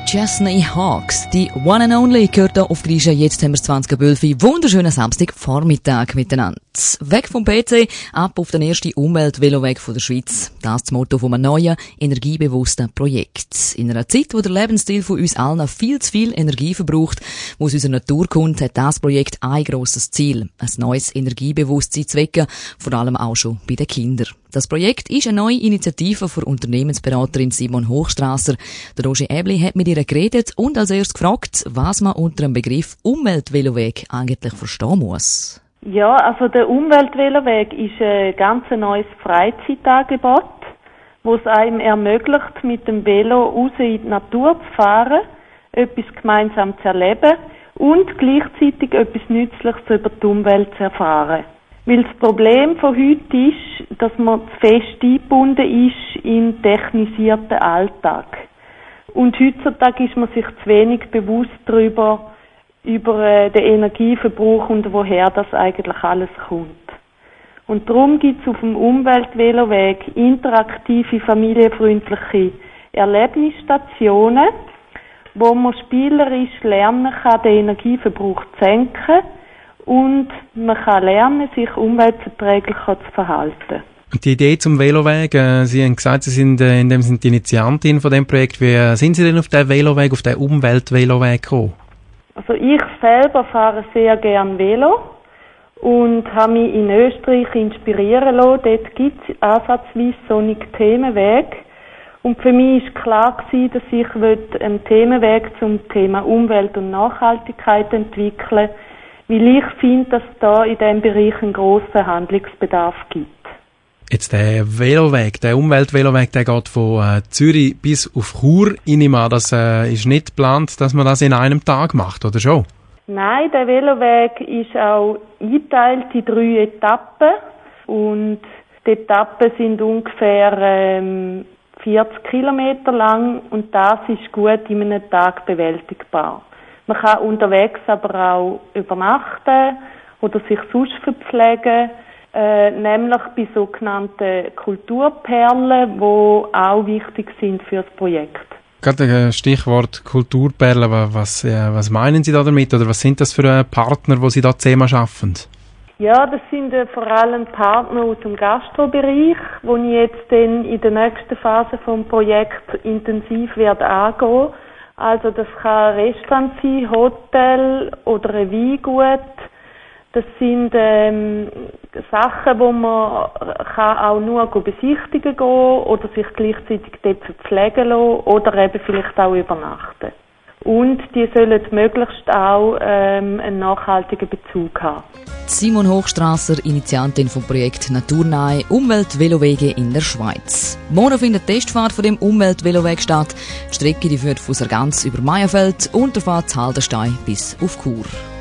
Chesney Hawks, die One and Only, gehört hier auf Grische. Jetzt haben wir 20.12 Uhr. Wunderschönen Samstagvormittag miteinander. Weg vom PC, ab auf den ersten Umwelt-Veloweg der Schweiz. Das ist das Motto von einem neuen, energiebewussten Projekt. In einer Zeit, wo der Lebensstil von uns allen viel zu viel Energie verbraucht, wo es unserer Natur kommt, hat das Projekt ein grosses Ziel: ein neues Energiebewusstsein zu wecken, vor allem auch schon bei den Kindern. Das Projekt ist eine neue Initiative für Unternehmensberaterin Simon Hochstrasser. Der Roger Äbli hat mit ihr geredet und als erstes gefragt, was man unter dem Begriff Umweltveloweg eigentlich verstehen muss. Ja, also der Umweltveloweg ist ein ganz neues Freizeitangebot, das es einem ermöglicht, mit dem Velo raus in die Natur zu fahren, etwas gemeinsam zu erleben und gleichzeitig etwas Nützliches über die Umwelt zu erfahren. Weil das Problem von heute ist, dass man zu fest eingebunden ist in den technisierten Alltag. Und heutzutage ist man sich zu wenig bewusst über den Energieverbrauch und woher das eigentlich alles kommt. Und darum gibt es auf dem Umweltveloweg interaktive, familienfreundliche Erlebnisstationen, wo man spielerisch lernen kann, den Energieverbrauch zu senken. Und man kann lernen, sich umweltverträglich zu verhalten. Und die Idee zum Veloweg, Sie haben gesagt, Sie sind in dem Sinne die Initiantin von dem Projekt. Wie sind Sie denn auf den Veloweg, auf den Umweltveloweg gekommen? Also ich selber fahre sehr gern Velo und habe mich in Österreich inspirieren lassen. Dort gibt es ansatzweise so einen Themenweg. Und für mich war klar, dass ich einen Themenweg zum Thema Umwelt und Nachhaltigkeit entwickeln, weil ich finde, dass es da in diesem Bereich einen grossen Handlungsbedarf gibt. Jetzt der Veloweg, der Umweltveloweg, der geht von Zürich bis auf Chur. Ich nehme an, das ist nicht geplant, dass man das in einem Tag macht, oder schon? Nein, der Veloweg ist auch eingeteilt in 3 Etappen. Und die Etappen sind ungefähr 40 Kilometer lang und das ist gut in einem Tag bewältigbar. Man kann unterwegs aber auch übernachten oder sich sonst verpflegen, nämlich bei sogenannten Kulturperlen, die auch wichtig sind für das Projekt. Gerade ein Stichwort Kulturperlen, was meinen Sie da damit oder was sind das für Partner, die Sie da zusammen arbeiten? Ja, das sind vor allem Partner aus dem Gastrobereich, die ich jetzt dann in der nächsten Phase des Projekts intensiv angehen werde. Also das kann ein Restaurant sein, Hotel oder ein Weingut. Das sind Sachen, wo man kann auch nur besichtigen gehen oder sich gleichzeitig dort verpflegen lassen oder eben vielleicht auch übernachten. Und die sollen möglichst auch einen nachhaltigen Bezug haben. Simon Hochstrasser, Initiantin vom Projekt Naturnahe Umweltvelowege in der Schweiz. Morgen findet die Testfahrt von dem Umweltveloweg statt. Die Strecke die führt von Sargans über Meierfeld und der Fahrt zu Haldenstein bis auf Chur.